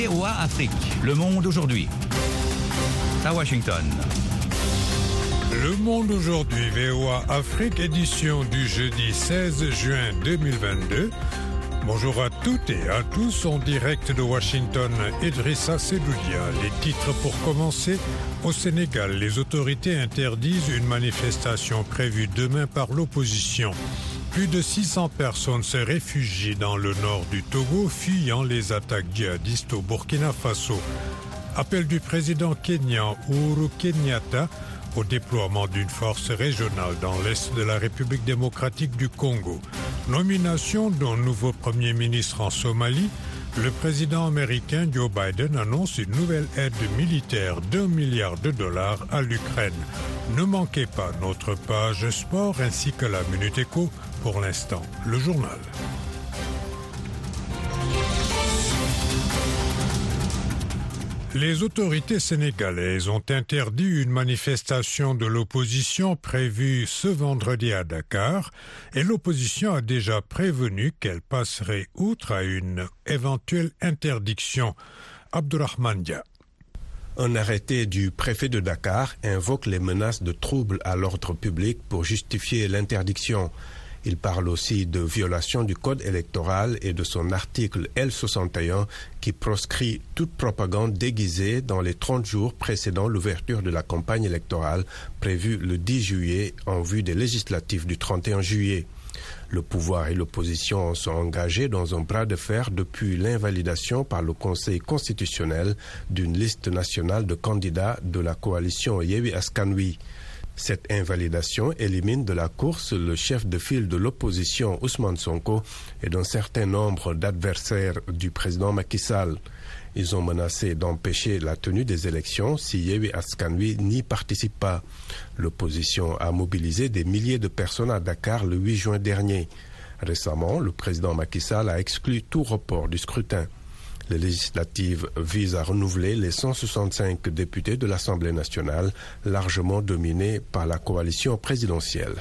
VOA Afrique, le monde aujourd'hui. À Washington. Le monde aujourd'hui, VOA Afrique, édition du jeudi 16 juin 2022. Bonjour à toutes et à tous, en direct de Washington, Idrissa Sedoudia. Les titres pour commencer. Au Sénégal, les autorités interdisent une manifestation prévue demain par l'opposition. Plus de 600 personnes se réfugient dans le nord du Togo, fuyant les attaques djihadistes au Burkina Faso. Appel du président kenyan Uhuru Kenyatta au déploiement d'une force régionale dans l'est de la République démocratique du Congo. Nomination d'un nouveau Premier ministre en Somalie, le président américain Joe Biden annonce une nouvelle aide militaire d'$1 milliard à l'Ukraine. Ne manquez pas notre page sport ainsi que la Minute Éco. Pour l'instant, le journal. Les autorités sénégalaises ont interdit une manifestation de l'opposition prévue ce vendredi à Dakar et l'opposition a déjà prévenu qu'elle passerait outre à une éventuelle interdiction. Abdourahmane Dia. Un arrêté du préfet de Dakar invoque les menaces de troubles à l'ordre public pour justifier l'interdiction. Il parle aussi de violation du code électoral et de son article L61 qui proscrit toute propagande déguisée dans les 30 jours précédant l'ouverture de la campagne électorale prévue le 10 juillet en vue des législatives du 31 juillet. Le pouvoir et l'opposition sont engagés dans un bras de fer depuis l'invalidation par le Conseil constitutionnel d'une liste nationale de candidats de la coalition Yewwi Askan Wi. Cette invalidation élimine de la course le chef de file de l'opposition Ousmane Sonko et d'un certain nombre d'adversaires du président Macky Sall. Ils ont menacé d'empêcher la tenue des élections si Yewwi Askan Wi n'y participe pas. L'opposition a mobilisé des milliers de personnes à Dakar le 8 juin dernier. Récemment, le président Macky Sall a exclu tout report du scrutin. Les législatives visent à renouveler les 165 députés de l'Assemblée nationale, largement dominés par la coalition présidentielle.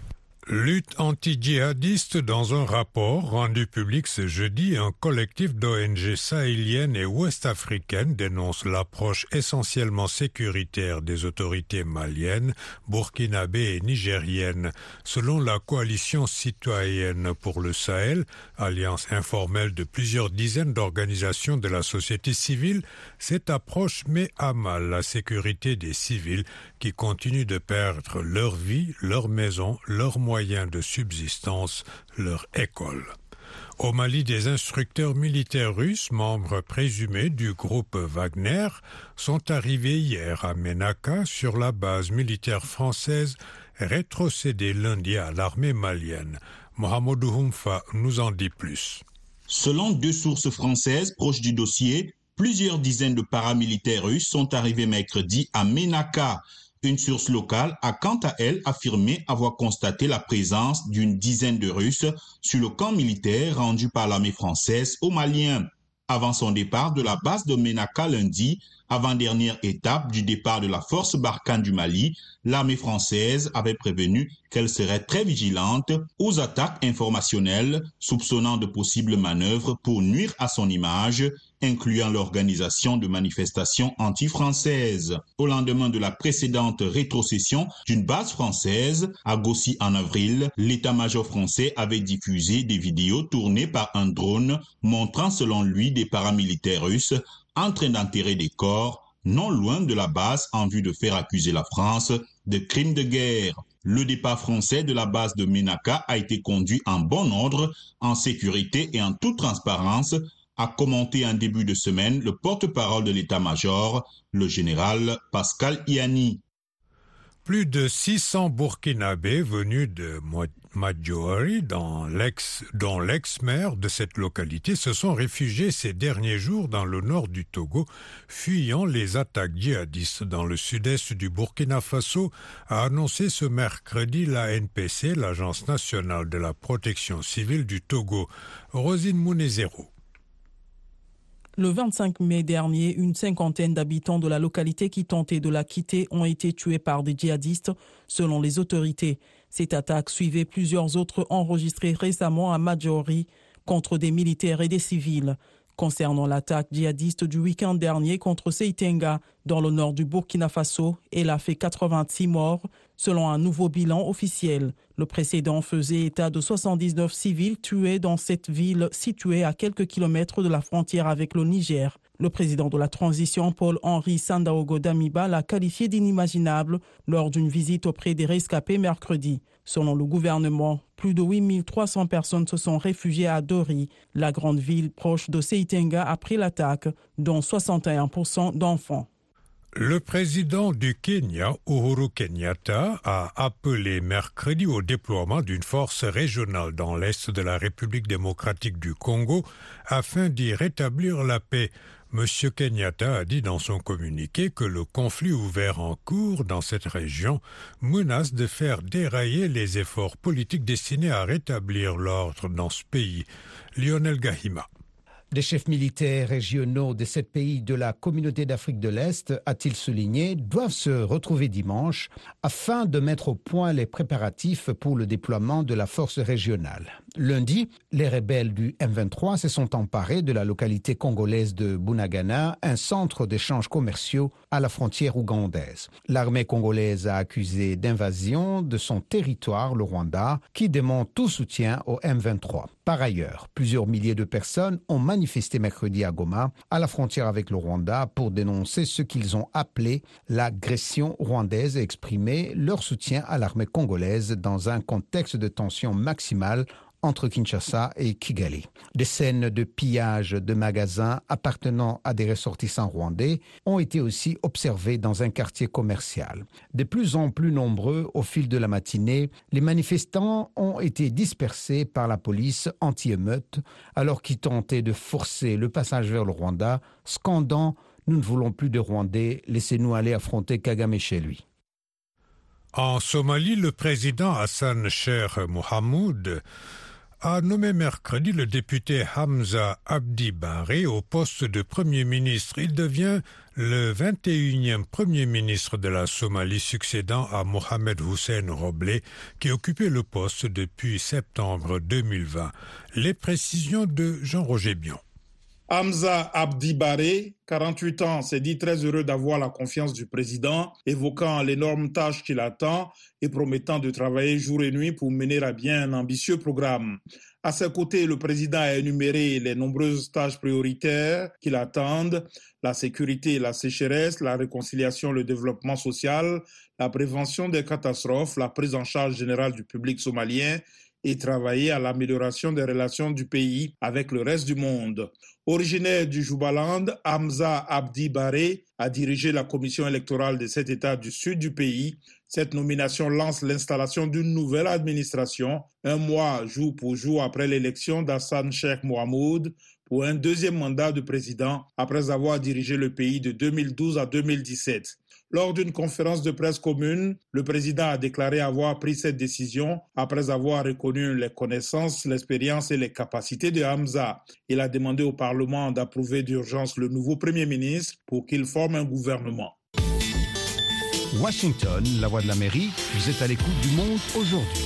Lutte anti-djihadiste. Dans un rapport rendu public ce jeudi, un collectif d'ONG sahéliennes et ouest-africaines dénonce l'approche essentiellement sécuritaire des autorités maliennes, burkinabées et nigériennes. Selon la coalition citoyenne pour le Sahel, alliance informelle de plusieurs dizaines d'organisations de la société civile, cette approche met à mal la sécurité des civils qui continuent de perdre leur vie, leur maison, leurs moyens de subsistance, leur école. Au Mali, des instructeurs militaires russes, membres présumés du groupe Wagner, sont arrivés hier à Ménaka sur la base militaire française rétrocédée lundi à l'armée malienne. Mohamedou Houmfa nous en dit plus. Selon deux sources françaises proches du dossier, plusieurs dizaines de paramilitaires russes sont arrivés mercredi à Ménaka. Une source locale a quant à elle affirmé avoir constaté la présence d'une dizaine de Russes sur le camp militaire rendu par l'armée française aux Maliens. Avant son départ de la base de Ménaka lundi, avant-dernière étape du départ de la force Barkhane du Mali, l'armée française avait prévenu qu'elle serait très vigilante aux attaques informationnelles soupçonnant de possibles manœuvres pour nuire à son image, incluant l'organisation de manifestations anti-françaises. Au lendemain de la précédente rétrocession d'une base française à Gossi en avril, l'état-major français avait diffusé des vidéos tournées par un drone montrant selon lui des paramilitaires russes en train d'enterrer des corps non loin de la base en vue de faire accuser la France de crimes de guerre. Le départ français de la base de Ménaka a été conduit en bon ordre, en sécurité et en toute transparence, a commenté en début de semaine le porte-parole de l'état-major, le général Pascal Iani. Plus de 600 Burkinabés venus de Madjouri, dont l'ex-maire de cette localité, se sont réfugiés ces derniers jours dans le nord du Togo, fuyant les attaques djihadistes dans le sud-est du Burkina Faso, a annoncé ce mercredi l'ANPC, l'Agence nationale de la protection civile du Togo. Rosine Mounezero. Le 25 mai dernier, une cinquantaine d'habitants de la localité qui tentaient de la quitter ont été tués par des djihadistes, selon les autorités. Cette attaque suivait plusieurs autres enregistrées récemment à Madjouri contre des militaires et des civils. Concernant l'attaque djihadiste du week-end dernier contre Seitenga dans le nord du Burkina Faso, elle a fait 86 morts selon un nouveau bilan officiel. Le précédent faisait état de 79 civils tués dans cette ville située à quelques kilomètres de la frontière avec le Niger. Le président de la transition, Paul-Henri Sandaogo Damiba, l'a qualifié d'inimaginable lors d'une visite auprès des rescapés mercredi. Selon le gouvernement, plus de 8300 personnes se sont réfugiées à Dori, la grande ville proche de Seitenga après l'attaque, dont 61% d'enfants. Le président du Kenya, Uhuru Kenyatta, a appelé mercredi au déploiement d'une force régionale dans l'est de la République démocratique du Congo afin d'y rétablir la paix. M. Kenyatta a dit dans son communiqué que le conflit ouvert en cours dans cette région menace de faire dérailler les efforts politiques destinés à rétablir l'ordre dans ce pays. Lionel Gahima. Des chefs militaires régionaux de 7 pays de la communauté d'Afrique de l'Est, a-t-il souligné, doivent se retrouver dimanche afin de mettre au point les préparatifs pour le déploiement de la force régionale. Lundi, les rebelles du M23 se sont emparés de la localité congolaise de Bunagana, un centre d'échanges commerciaux à la frontière ougandaise. L'armée congolaise a accusé d'invasion de son territoire, le Rwanda, qui demande tout soutien au M23. Par ailleurs, plusieurs milliers de personnes ont manifesté mercredi à Goma, à la frontière avec le Rwanda, pour dénoncer ce qu'ils ont appelé l'agression rwandaise et exprimer leur soutien à l'armée congolaise dans un contexte de tension maximale entre Kinshasa et Kigali. Des scènes de pillage de magasins appartenant à des ressortissants rwandais ont été aussi observées dans un quartier commercial. De plus en plus nombreux au fil de la matinée, les manifestants ont été dispersés par la police anti-émeute alors qu'ils tentaient de forcer le passage vers le Rwanda, scandant « Nous ne voulons plus de Rwandais, laissez-nous aller affronter Kagame chez lui ». En Somalie, le président Hassan Sheikh Mohamud a nommé mercredi le député Hamza Abdi Barre au poste de Premier ministre. Il devient le 21e Premier ministre de la Somalie, succédant à Mohamed Hussein Roble, qui occupait le poste depuis septembre 2020. Les précisions de Jean-Roger Bion. Hamza Abdi Barre, 48 ans, s'est dit très heureux d'avoir la confiance du président, évoquant l'énorme tâche qui l'attend et promettant de travailler jour et nuit pour mener à bien un ambitieux programme. À ses côtés, le président a énuméré les nombreuses tâches prioritaires qui l'attendent, la sécurité et la sécheresse, la réconciliation, le développement social, la prévention des catastrophes, la prise en charge générale du public somalien et travailler à l'amélioration des relations du pays avec le reste du monde. Originaire du Jubaland, Hamza Abdi Barre a dirigé la commission électorale de cet État du sud du pays. Cette nomination lance l'installation d'une nouvelle administration, un mois jour pour jour après l'élection d'Hassan Sheikh Mohamud pour un deuxième mandat de président après avoir dirigé le pays de 2012 à 2017. Lors d'une conférence de presse commune, le président a déclaré avoir pris cette décision après avoir reconnu les connaissances, l'expérience et les capacités de Hamza. Il a demandé au Parlement d'approuver d'urgence le nouveau Premier ministre pour qu'il forme un gouvernement. Washington, la voix de l'Amérique, vous êtes à l'écoute du Monde aujourd'hui.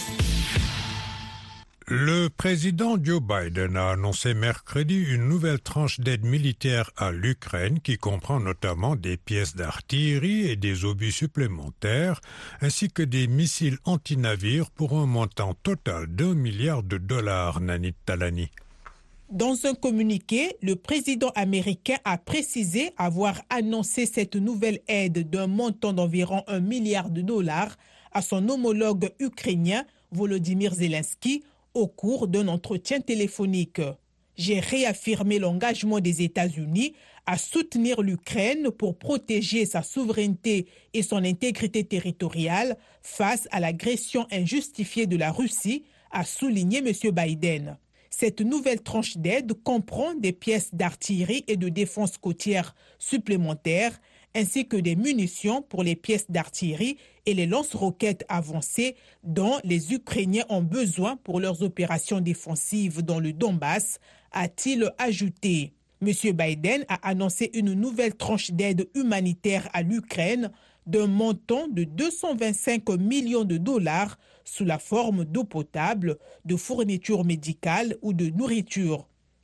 Le président Joe Biden a annoncé mercredi une nouvelle tranche d'aide militaire à l'Ukraine qui comprend notamment des pièces d'artillerie et des obus supplémentaires ainsi que des missiles anti-navires pour un montant total d'$1 milliard, Nanit Talani. Dans un communiqué, le président américain a précisé avoir annoncé cette nouvelle aide d'un montant d'environ $1 milliard à son homologue ukrainien Volodymyr Zelensky au cours d'un entretien téléphonique. J'ai réaffirmé l'engagement des États-Unis à soutenir l'Ukraine pour protéger sa souveraineté et son intégrité territoriale face à l'agression injustifiée de la Russie, a souligné M. Biden. Cette nouvelle tranche d'aide comprend des pièces d'artillerie et de défense côtière supplémentaires, ainsi que des munitions pour les pièces d'artillerie et les lance-roquettes avancées dont les Ukrainiens ont besoin pour leurs opérations défensives dans le Donbass, a-t-il ajouté. M. Biden a annoncé une nouvelle tranche d'aide humanitaire à l'Ukraine d'un montant de $225 millions sous la forme d'eau potable, de fournitures médicales ou de nourriture.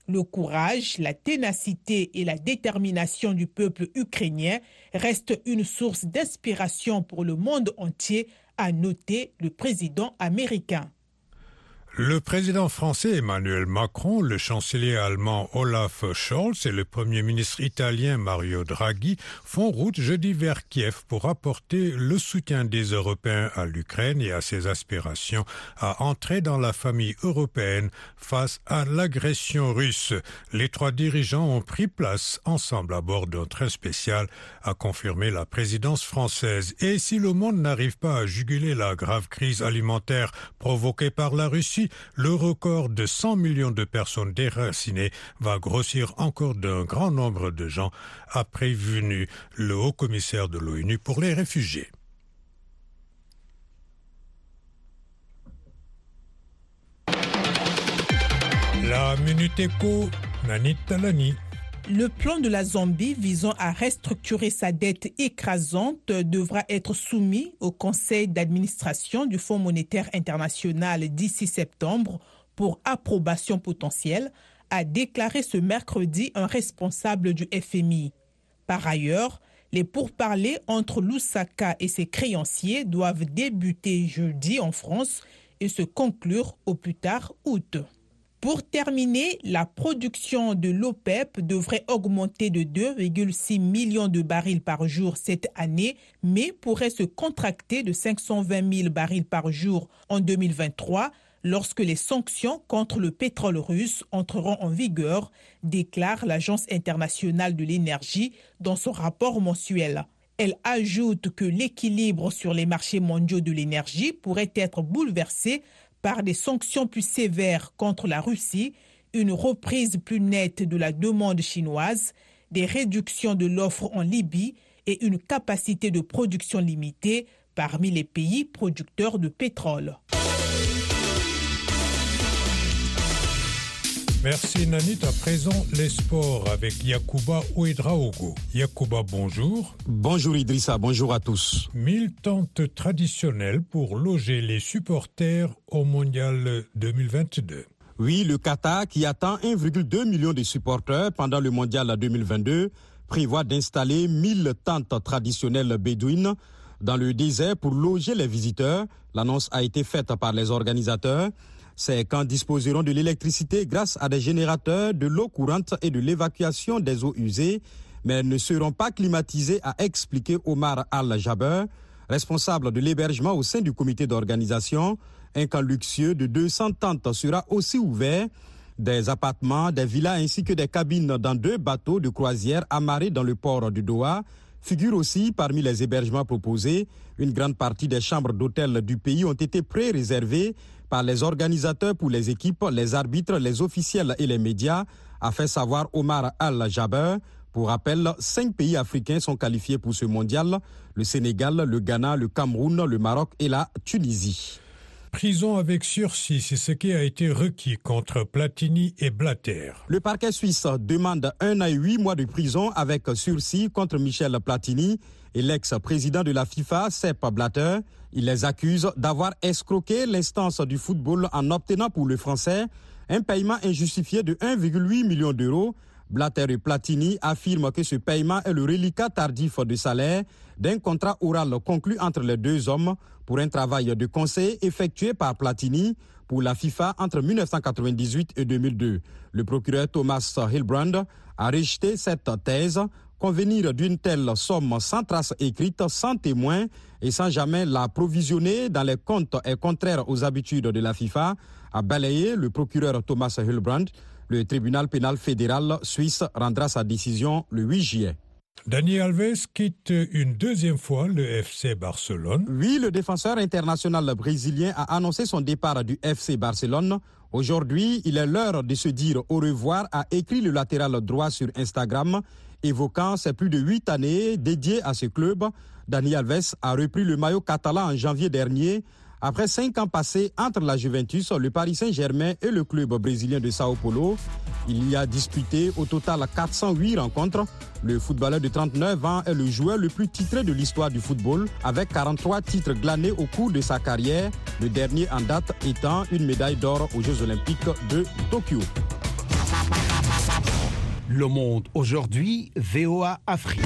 Le courage, la ténacité et la détermination du peuple ukrainien restent une source d'inspiration pour le monde entier, a noté le président américain. Le président français Emmanuel Macron, le chancelier allemand Olaf Scholz et le premier ministre italien Mario Draghi font route jeudi vers Kiev pour apporter le soutien des Européens à l'Ukraine et à ses aspirations à entrer dans la famille européenne face à l'agression russe. Les trois dirigeants ont pris place ensemble à bord d'un train spécial, a confirmé la présidence française. Et si le monde n'arrive pas à juguler la grave crise alimentaire provoquée par la Russie, le record de 100 millions de personnes déracinées va grossir encore d'un grand nombre de gens, a prévenu le haut-commissaire de l'ONU pour les réfugiés. La Minute Éco, Nanit Talani. Le plan de la Zambie visant à restructurer sa dette écrasante devra être soumis au conseil d'administration du Fonds monétaire international d'ici septembre pour approbation potentielle, a déclaré ce mercredi un responsable du FMI. Par ailleurs, les pourparlers entre Lusaka et ses créanciers doivent débuter jeudi en France et se conclure au plus tard août. Pour terminer, la production de l'OPEP devrait augmenter de 2,6 millions de barils par jour cette année, mais pourrait se contracter de 520 000 barils par jour en 2023 lorsque les sanctions contre le pétrole russe entreront en vigueur, déclare l'Agence internationale de l'énergie dans son rapport mensuel. Elle ajoute que l'équilibre sur les marchés mondiaux de l'énergie pourrait être bouleversé par des sanctions plus sévères contre la Russie, une reprise plus nette de la demande chinoise, des réductions de l'offre en Libye et une capacité de production limitée parmi les pays producteurs de pétrole. Merci Nanit. À présent, les sports avec Yacouba Ouedraogo. Yacouba, bonjour. Bonjour Idrissa, bonjour à tous. 1000 tentes traditionnelles pour loger les supporters au Mondial 2022. Oui, le Qatar, qui attend 1,2 million de supporters pendant le Mondial 2022, prévoit d'installer 1000 tentes traditionnelles bédouines dans le désert pour loger les visiteurs. L'annonce a été faite par les organisateurs. Ces camps disposeront de l'électricité grâce à des générateurs, de l'eau courante et de l'évacuation des eaux usées, mais elles ne seront pas climatisées, a expliqué Omar Al-Jaber, responsable de l'hébergement au sein du comité d'organisation. Un camp luxueux de 200 tentes sera aussi ouvert. Des appartements, des villas ainsi que des cabines dans 2 bateaux de croisière amarrés dans le port de Doha figurent aussi parmi les hébergements proposés. Une grande partie des chambres d'hôtel du pays ont été pré-réservées par les organisateurs pour les équipes, les arbitres, les officiels et les médias, a fait savoir Omar Al-Jaber. Pour rappel, 5 pays africains sont qualifiés pour ce mondial: le Sénégal, le Ghana, le Cameroun, le Maroc et la Tunisie. Prison avec sursis, c'est ce qui a été requis contre Platini et Blatter. Le parquet suisse demande 1 an et 8 mois de prison avec sursis contre Michel Platini et l'ex-président de la FIFA, Sepp Blatter. Il les accuse d'avoir escroqué l'instance du football en obtenant pour le Français un paiement injustifié de 1,8 million d'euros. Blatter et Platini affirment que ce paiement est le reliquat tardif de salaire d'un contrat oral conclu entre les deux hommes pour un travail de conseil effectué par Platini pour la FIFA entre 1998 et 2002. Le procureur Thomas Hilbrand a rejeté cette thèse. Convenir d'une telle somme sans trace écrite, sans témoin et sans jamais la provisionner dans les comptes est contraire aux habitudes de la FIFA, a balayé le procureur Thomas Hilbrand. Le tribunal pénal fédéral suisse rendra sa décision le 8 juillet. Dani Alves quitte une deuxième fois le FC Barcelone. Oui, le défenseur international brésilien a annoncé son départ du FC Barcelone. Aujourd'hui, il est l'heure de se dire au revoir, a écrit le latéral droit sur Instagram, évoquant ses plus de 8 années dédiées à ce club. Dani Alves a repris le maillot catalan en janvier dernier, après 5 ans passés entre la Juventus, le Paris Saint-Germain et le club brésilien de Sao Paulo. Il y a disputé au total 408 rencontres. Le footballeur de 39 ans est le joueur le plus titré de l'histoire du football, avec 43 titres glanés au cours de sa carrière, le dernier en date étant une médaille d'or aux Jeux Olympiques de Tokyo. Le Monde aujourd'hui, VOA Afrique.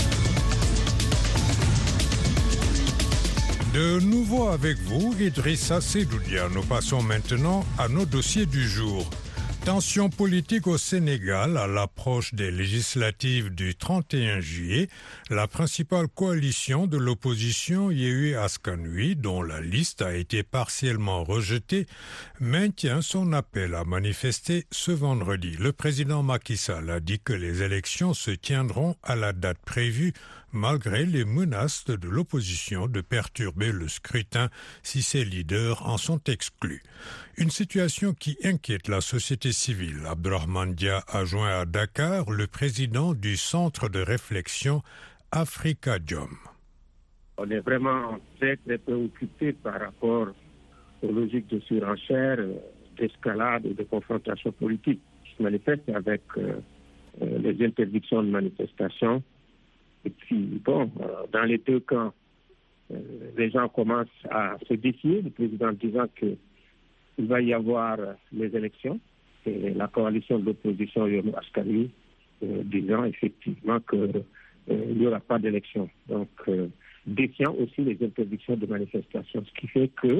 De nouveau avec vous, Idrissa Sedoudia. Nous passons maintenant à nos dossiers du jour. Tension politique au Sénégal à l'approche des législatives du 31 juillet. La principale coalition de l'opposition, Yewwi Askan Wi, dont la liste a été partiellement rejetée, maintient son appel à manifester ce vendredi. Le président Macky Sall a dit que les élections se tiendront à la date prévue, malgré les menaces de l'opposition de perturber le scrutin si ses leaders en sont exclus. Une situation qui inquiète la société civile. Abdourahmane Dia a joint à Dakar le président du centre de réflexion Afrikajom. On est vraiment très préoccupé par rapport aux logiques de surenchère, d'escalade et de confrontation politique qui se manifestent avec les interdictions de manifestation. Et puis, dans les deux camps, les gens commencent à se défier, le président disant qu'il va y avoir les élections, et la coalition de l'opposition Yewwi Askan Wi disant effectivement qu'il n'y aura pas d'élection. Donc, défiant aussi les interdictions de manifestation, ce qui fait que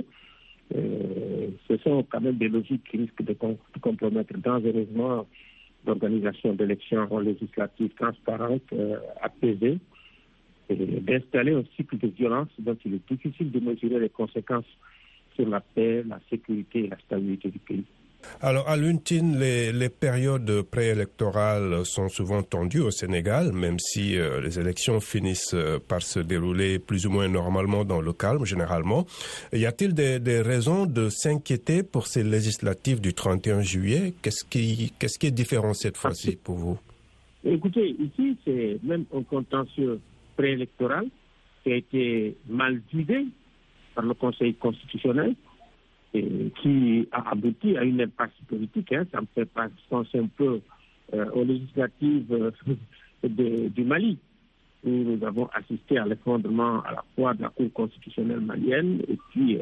ce sont quand même des logiques qui risquent de compromettre dangereusement l'organisation d'élections législatives transparentes, apaisées, et d'installer un cycle de violence dont il est difficile de mesurer les conséquences sur la paix, la sécurité et la stabilité du pays. Alors, à l'UNTIN, les périodes préélectorales sont souvent tendues au Sénégal, même si les élections finissent par se dérouler plus ou moins normalement dans le calme, généralement. Y a-t-il des raisons de s'inquiéter pour ces législatives du 31 juillet? Qu'est-ce qui est différent cette fois-ci pour vous? Écoutez, ici, c'est même un contentieux préélectoral qui a été mal guidé par le Conseil constitutionnel, et qui a abouti à une impasse politique. Ça me fait penser un peu aux législatives du Mali, où nous avons assisté à l'effondrement à la fois de la Cour constitutionnelle malienne et puis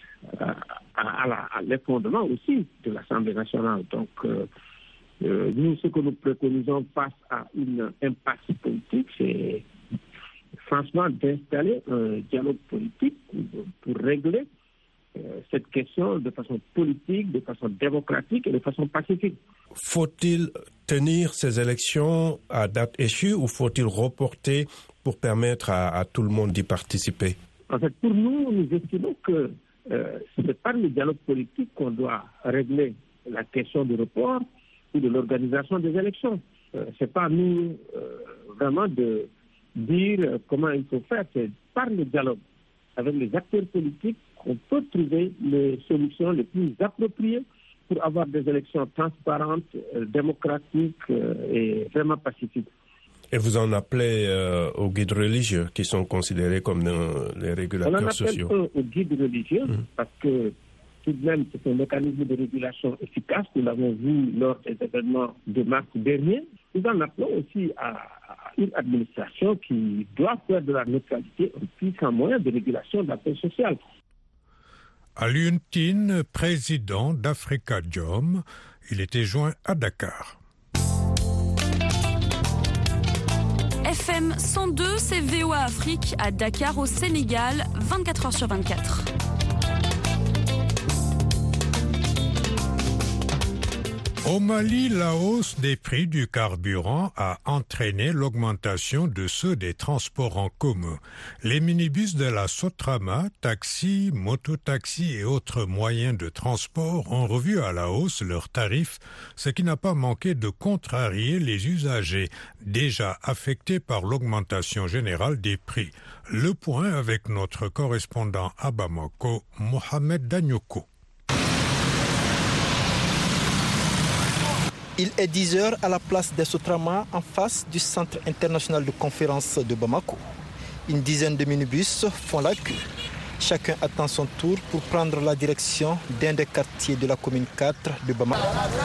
à l'effondrement aussi de l'Assemblée nationale. Donc, nous, ce que nous préconisons face à une impasse politique, c'est franchement d'installer un dialogue politique pour régler cette question de façon politique, de façon démocratique et de façon pacifique. Faut-il tenir ces élections à date échue ou faut-il reporter pour permettre à tout le monde d'y participer? En fait, pour nous, nous estimons que c'est par le dialogue politique qu'on doit régler la question du report ou de l'organisation des élections. C'est pas à nous vraiment de dire comment il faut faire, c'est par le dialogue avec les acteurs politiques qu'on peut trouver les solutions les plus appropriées pour avoir des élections transparentes, démocratiques et vraiment pacifiques. Et vous en appelez aux guides religieux qui sont considérés comme les régulateurs sociaux? On en appelle aux guides religieux parce que tout de même c'est un mécanisme de régulation efficace. Nous l'avons vu lors des événements de mars dernier. Nous en appelons aussi à une administration qui doit faire de la neutralité un puissant moyen de régulation de la paix sociale. Alioune Tine, président d'Afrikajom, il était joint à Dakar. FM 102, c'est VOA Afrique à Dakar au Sénégal, 24h sur 24. Au Mali, la hausse des prix du carburant a entraîné l'augmentation de ceux des transports en commun. Les minibus de la Sotrama, taxis, mototaxis et autres moyens de transport ont revu à la hausse leurs tarifs, ce qui n'a pas manqué de contrarier les usagers, déjà affectés par l'augmentation générale des prix. Le point avec notre correspondant à Bamako, Mohamed Danyoko. Il est 10h à la place des Sotrama, en face du Centre international de conférence de Bamako. Une dizaine de minibus font la queue. Chacun attend son tour pour prendre la direction d'un des quartiers de la commune 4 de Bamako.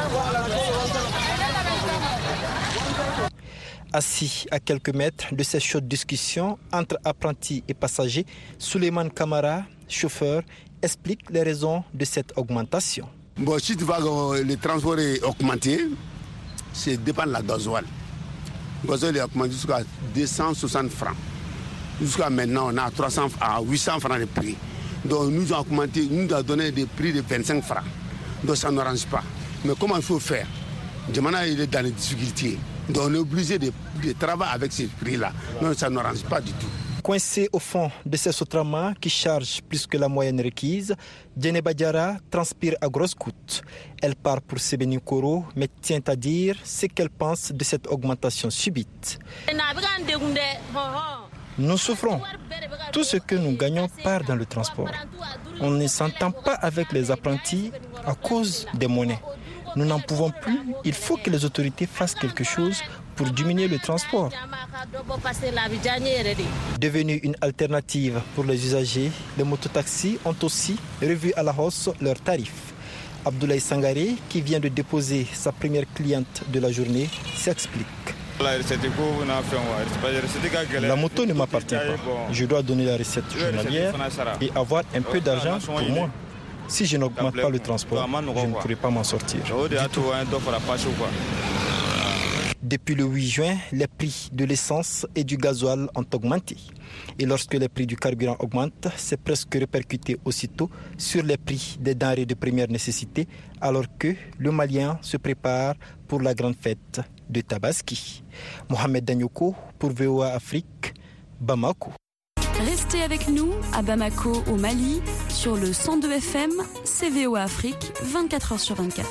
Assis à quelques mètres de ces chaudes discussions entre apprentis et passagers, Souleymane Kamara, chauffeur, explique les raisons de cette augmentation. Bon, si tu vois que le transport est augmenté, c'est dépend de la gasoil. Le gasoil a augmenté jusqu'à 260 francs. Jusqu'à maintenant, on a 300 à 800 francs de prix. Donc nous avons augmenté, nous avons donné des prix de 25 francs. Donc ça n'arrange pas. Mais comment il faut faire? Djamana, il est dans les difficultés. Donc on est obligé de travailler avec ces prix-là. Donc ça n'arrange pas du tout. Coincé au fond de ces Sotrama qui chargent plus que la moyenne requise, Djeneba Diarra transpire à grosses gouttes. Elle part pour Sebenikoro, mais tient à dire ce qu'elle pense de cette augmentation subite. Nous souffrons. Tout ce que nous gagnons part dans le transport. On ne s'entend pas avec les apprentis à cause des monnaies. Nous n'en pouvons plus. Il faut que les autorités fassent quelque chose pour diminuer le transport. Devenu une alternative pour les usagers, les mototaxis ont aussi revu à la hausse leurs tarifs. Abdoulaye Sangaré, qui vient de déposer sa première cliente de la journée, s'explique. La moto ne m'appartient pas. Je dois donner la recette journalière et avoir un peu d'argent pour moi. Si je n'augmente pas le transport, je ne pourrai pas m'en sortir. Depuis le 8 juin, les prix de l'essence et du gasoil ont augmenté. Et lorsque les prix du carburant augmentent, c'est presque répercuté aussitôt sur les prix des denrées de première nécessité, alors que le Malien se prépare pour la grande fête de Tabaski. Mohamed Danyoko pour VOA Afrique, Bamako. Restez avec nous à Bamako au Mali sur le 102 FM, c'est VOA Afrique, 24h sur 24.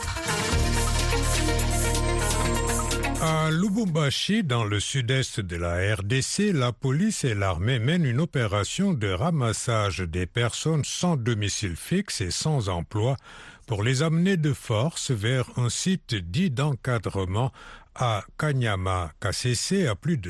À Lubumbashi, dans le sud-est de la RDC, la police et l'armée mènent une opération de ramassage des personnes sans domicile fixe et sans emploi pour les amener de force vers un site dit d'encadrement à Kanyama-Kasese, à plus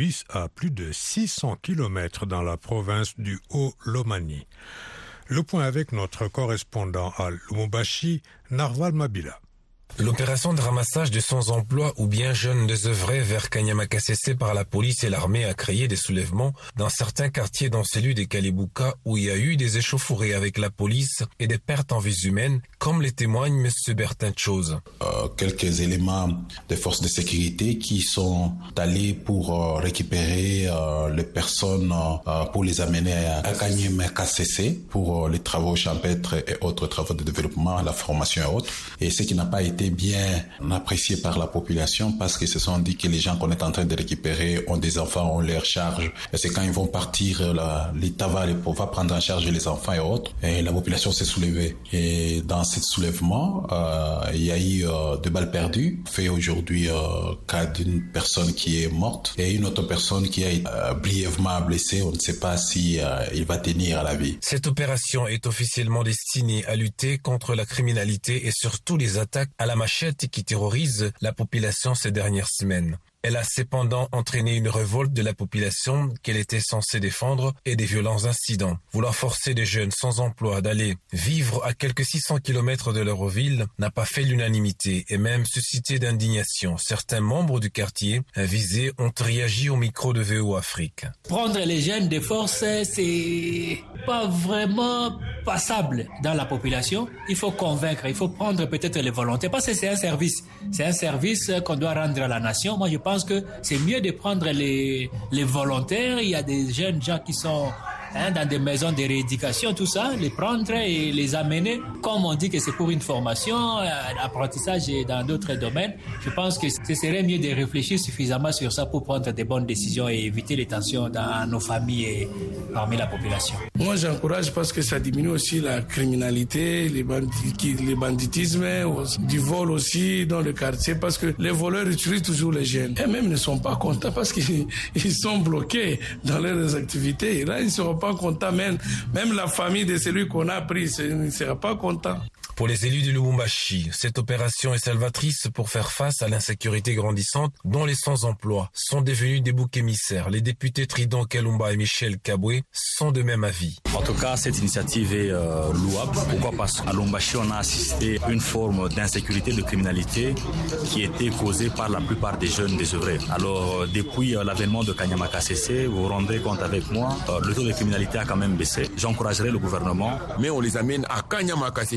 de 600 km dans la province du Haut-Lomami. Le point avec notre correspondant à Lubumbashi, Narval Mabila. L'opération de ramassage de sans-emploi ou bien jeunes désœuvrés vers Kanyama-Kasese par la police et l'armée a créé des soulèvements dans certains quartiers dans celui de Kalibuka où il y a eu des échauffourées avec la police et des pertes en vies humaines, comme le témoigne M. Bertin Chose. Quelques éléments des forces de sécurité qui sont allés pour récupérer les personnes pour les amener à Kanyama-Kasese pour les travaux champêtres et autres travaux de développement, la formation et autres. Et ce qui n'a pas été bien apprécié par la population parce qu'ils se sont dit que les gens qu'on est en train de récupérer ont des enfants, on leur charge. Et c'est quand ils vont partir, l'État va prendre en charge les enfants et autres. Et la population s'est soulevée. Et dans ce soulèvement, il y a eu 2 balles perdues. Fait aujourd'hui cas d'une personne qui est morte et une autre personne qui a été brièvement blessée. On ne sait pas si il va tenir à la vie. Cette opération est officiellement destinée à lutter contre la criminalité et surtout les attaques à la machette qui terrorise la population ces dernières semaines. Elle a cependant entraîné une révolte de la population qu'elle était censée défendre et des violents incidents. Vouloir forcer des jeunes sans emploi d'aller vivre à quelques 600 km de leur ville n'a pas fait l'unanimité et même suscité d'indignation. Certains membres du quartier visés ont réagi au micro de VOA Afrique. Prendre les jeunes de force, c'est pas vraiment passable dans la population. Il faut convaincre, il faut prendre peut-être les volontaires parce que c'est un service. C'est un service qu'on doit rendre à la nation. Moi, je pense que c'est mieux de prendre les volontaires. Il y a des jeunes gens qui sont dans des maisons de rééducation, tout ça, les prendre et les amener. Comme on dit que c'est pour une formation, apprentissage et dans d'autres domaines, je pense que ce serait mieux de réfléchir suffisamment sur ça pour prendre des bonnes décisions et éviter les tensions dans nos familles et parmi la population. Moi, j'encourage parce que ça diminue aussi la criminalité, les banditismes, du vol aussi dans le quartier parce que les voleurs utilisent toujours les jeunes. Et même ne sont pas contents parce qu'ils sont bloqués dans leurs activités. Et là, ils ne seront pas content, même la famille de celui qu'on a pris ne sera pas content. Pour les élus de Lubumbashi, cette opération est salvatrice pour faire face à l'insécurité grandissante dont les sans-emploi sont devenus des boucs émissaires. Les députés Tridon Kalumba et Michel Kabwe sont de même avis. En tout cas, cette initiative est louable. Pourquoi? Parce qu'à Lubumbashi, on a assisté à une forme d'insécurité, de criminalité qui était causée par la plupart des jeunes désœuvrés. Alors, depuis l'avènement de Kanyama-Kasese, vous vous rendrez compte avec moi, le taux de criminalité a quand même baissé. J'encouragerai le gouvernement. Mais on les amène à Kanyama-Kasese pour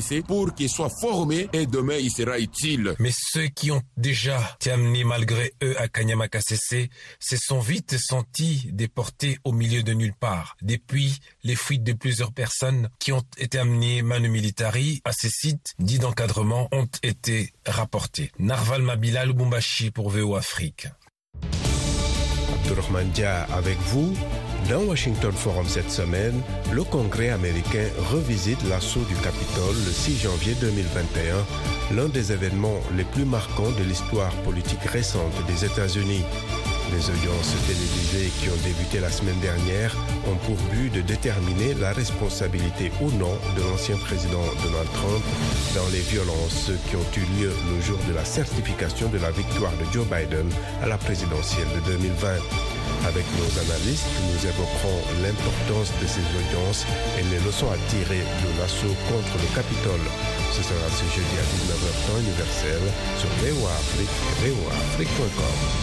pour qu'il soit formé et demain il sera utile. Mais ceux qui ont déjà été amenés malgré eux à Kanyama-Kasese se sont vite sentis déportés au milieu de nulle part. Depuis les fuites de plusieurs personnes qui ont été amenées manu militari à ces sites dits d'encadrement ont été rapportés. Narval Mabila, Lubumbashi pour VOA Afrique. Abdourahmane Dia avec vous. Dans Washington Forum cette semaine, le Congrès américain revisite l'assaut du Capitole le 6 janvier 2021, l'un des événements les plus marquants de l'histoire politique récente des États-Unis. Les audiences télévisées qui ont débuté la semaine dernière ont pour but de déterminer la responsabilité ou non de l'ancien président Donald Trump dans les violences qui ont eu lieu le jour de la certification de la victoire de Joe Biden à la présidentielle de 2020. Avec nos analystes, nous évoquerons l'importance de ces audiences et les leçons à tirer de l'assaut contre le Capitole. Ce sera ce jeudi à 19h temps universel sur VOA Afrique et voaafrique.com.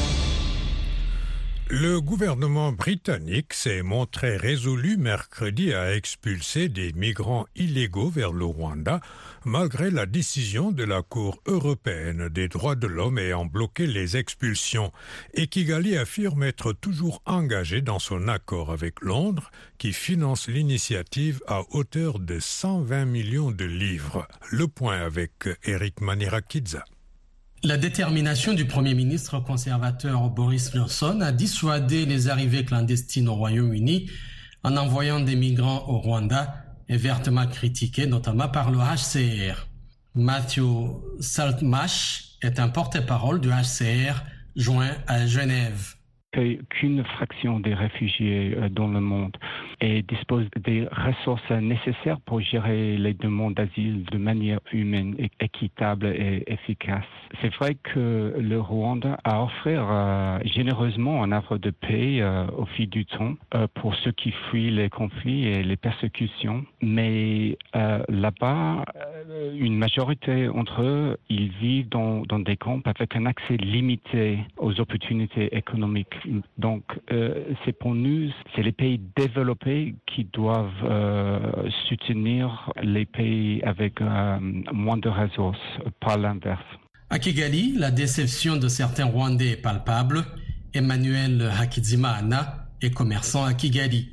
Le gouvernement britannique s'est montré résolu mercredi à expulser des migrants illégaux vers le Rwanda, malgré la décision de la Cour européenne des droits de l'homme ayant bloqué les expulsions. Et Kigali affirme être toujours engagé dans son accord avec Londres, qui finance l'initiative à hauteur de 120 millions de livres. Le point avec Eric Manirakidza. La détermination du Premier ministre conservateur Boris Johnson a dissuadé les arrivées clandestines au Royaume-Uni en envoyant des migrants au Rwanda est vertement critiqué, notamment par le HCR. Matthew Saltmarsh est un porte-parole du HCR joint à Genève. Qu'une fraction des réfugiés dans le monde dispose des ressources nécessaires pour gérer les demandes d'asile de manière humaine, équitable et efficace. C'est vrai que le Rwanda a offert généreusement un offre de paix au fil du temps pour ceux qui fuient les conflits et les persécutions. Mais là-bas, une majorité d'entre eux, ils vivent dans des camps avec un accès limité aux opportunités économiques. Donc, c'est pour nous, c'est les pays développés qui doivent soutenir les pays avec moins de ressources, pas l'inverse. À Kigali, la déception de certains Rwandais est palpable. Emmanuel Hakizimana est commerçant à Kigali.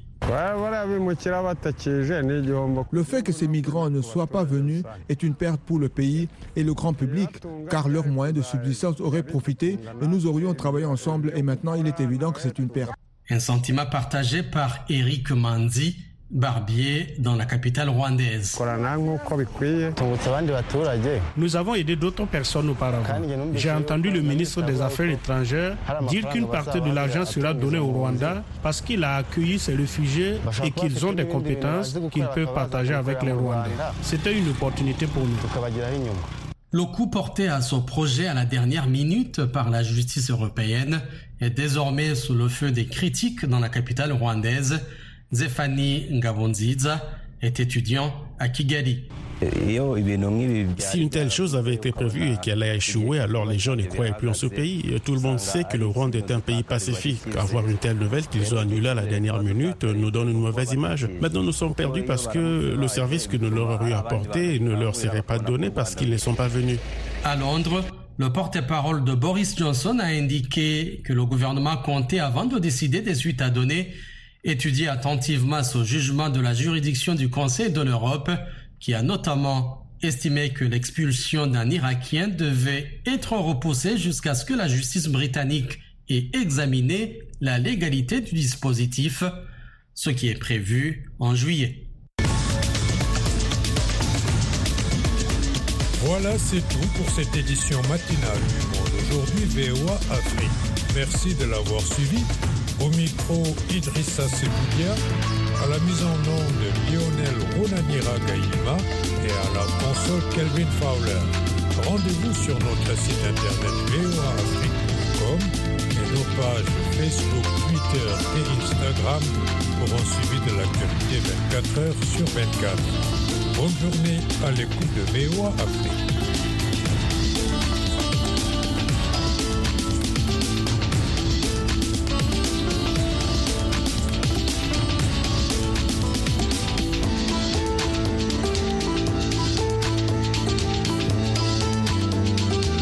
Le fait que ces migrants ne soient pas venus est une perte pour le pays et le grand public, car leurs moyens de subsistance auraient profité et nous aurions travaillé ensemble et maintenant il est évident que c'est une perte. Un sentiment partagé par Eric Manzi, barbier dans la capitale rwandaise. Nous avons aidé d'autres personnes auparavant. J'ai entendu le ministre des Affaires étrangères dire qu'une partie de l'argent sera donnée au Rwanda parce qu'il a accueilli ces réfugiés et qu'ils ont des compétences qu'ils peuvent partager avec les Rwandais. C'était une opportunité pour nous. Le coup porté à ce projet à la dernière minute par la justice européenne est désormais sous le feu des critiques dans la capitale rwandaise. Zéphanie Ngabonziza est étudiant à Kigali. Si une telle chose avait été prévue et qu'elle a échoué, alors les gens ne croyaient plus en ce pays. Tout le monde sait que le Rwanda est un pays pacifique. Avoir une telle nouvelle qu'ils ont annulée à la dernière minute nous donne une mauvaise image. Maintenant, nous sommes perdus parce que le service que nous leur aurions apporté ne leur serait pas donné parce qu'ils ne sont pas venus. À Londres, le porte-parole de Boris Johnson a indiqué que le gouvernement comptait, avant de décider des suites à donner, étudier attentivement ce jugement de la juridiction du Conseil de l'Europe, qui a notamment estimé que l'expulsion d'un Irakien devait être repoussée jusqu'à ce que la justice britannique ait examiné la légalité du dispositif, ce qui est prévu en juillet. Voilà, c'est tout pour cette édition matinale du Monde Aujourd'hui VOA Afrique. Merci de l'avoir suivi. Au micro, Idrissa Seboudia, à la mise en onde Lionel Ronanira Gaïma et à la console Kelvin Fowler. Rendez-vous sur notre site internet voaafrique.com et nos pages Facebook, Twitter et Instagram pour un suivi de l'actualité 24 heures sur 24. Bonne journée à l'écoute de VOA Afrique.